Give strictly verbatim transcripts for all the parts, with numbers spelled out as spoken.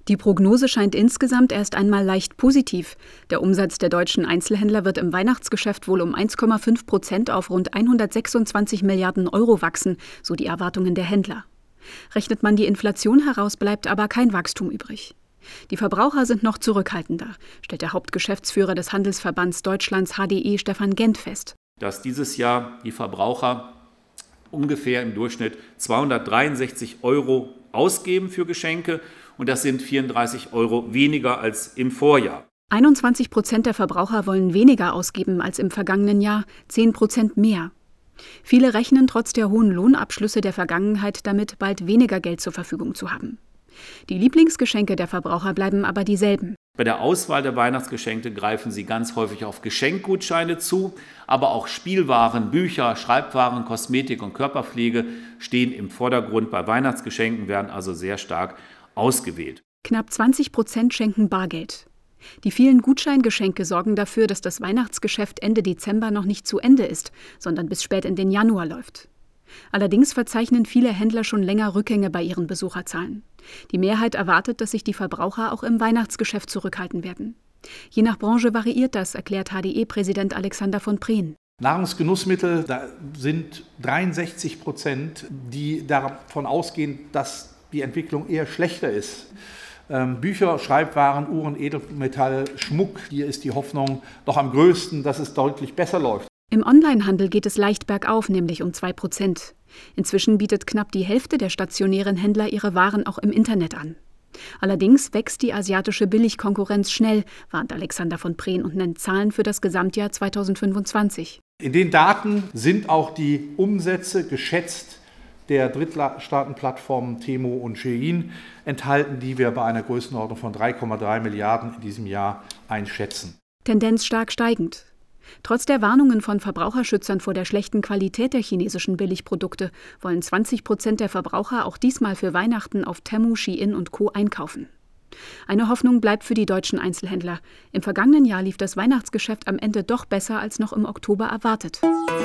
Die Prognose scheint insgesamt erst einmal leicht positiv. Der Umsatz der deutschen Einzelhändler wird im Weihnachtsgeschäft wohl um eins Komma fünf Prozent auf rund hundertsechsundzwanzig Milliarden Euro wachsen, so die Erwartungen der Händler. Rechnet man die Inflation heraus, bleibt aber kein Wachstum übrig. Die Verbraucher sind noch zurückhaltender, stellt der Hauptgeschäftsführer des Handelsverbands Deutschlands H D E Stefan Gent fest. Dass dieses Jahr die Verbraucher ungefähr im Durchschnitt zweihundertdreiundsechzig Euro ausgeben für Geschenke. Und das sind vierunddreißig Euro weniger als im Vorjahr. einundzwanzig Prozent der Verbraucher wollen weniger ausgeben als im vergangenen Jahr, zehn Prozent mehr. Viele rechnen trotz der hohen Lohnabschlüsse der Vergangenheit damit, bald weniger Geld zur Verfügung zu haben. Die Lieblingsgeschenke der Verbraucher bleiben aber dieselben. Bei der Auswahl der Weihnachtsgeschenke greifen sie ganz häufig auf Geschenkgutscheine zu, aber auch Spielwaren, Bücher, Schreibwaren, Kosmetik und Körperpflege stehen im Vordergrund. Bei Weihnachtsgeschenken werden also sehr stark ausgewählt. Knapp zwanzig Prozent schenken Bargeld. Die vielen Gutscheingeschenke sorgen dafür, dass das Weihnachtsgeschäft Ende Dezember noch nicht zu Ende ist, sondern bis spät in den Januar läuft. Allerdings verzeichnen viele Händler schon länger Rückgänge bei ihren Besucherzahlen. Die Mehrheit erwartet, dass sich die Verbraucher auch im Weihnachtsgeschäft zurückhalten werden. Je nach Branche variiert das, erklärt H D E-Präsident Alexander von Prehn. Nahrungsgenussmittel, da sind dreiundsechzig Prozent, die davon ausgehen, dass die Entwicklung eher schlechter ist. Ähm, Bücher, Schreibwaren, Uhren, Edelmetall, Schmuck, hier ist die Hoffnung doch am größten, dass es deutlich besser läuft. Im Onlinehandel geht es leicht bergauf, nämlich um zwei Prozent. Inzwischen bietet knapp die Hälfte der stationären Händler ihre Waren auch im Internet an. Allerdings wächst die asiatische Billigkonkurrenz schnell, warnt Alexander von Prehn und nennt Zahlen für das Gesamtjahr zweitausendfünfundzwanzig. In den Daten sind auch die Umsätze geschätzt der Drittstaatenplattformen Temu und Shein enthalten, die wir bei einer Größenordnung von drei Komma drei Milliarden in diesem Jahr einschätzen. Tendenz stark steigend. Trotz der Warnungen von Verbraucherschützern vor der schlechten Qualität der chinesischen Billigprodukte wollen zwanzig Prozent der Verbraucher auch diesmal für Weihnachten auf Temu, Shein und Co. einkaufen. Eine Hoffnung bleibt für die deutschen Einzelhändler. Im vergangenen Jahr lief das Weihnachtsgeschäft am Ende doch besser als noch im Oktober erwartet.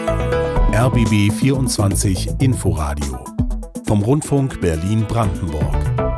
R B B vierundzwanzig Inforadio vom Rundfunk Berlin-Brandenburg.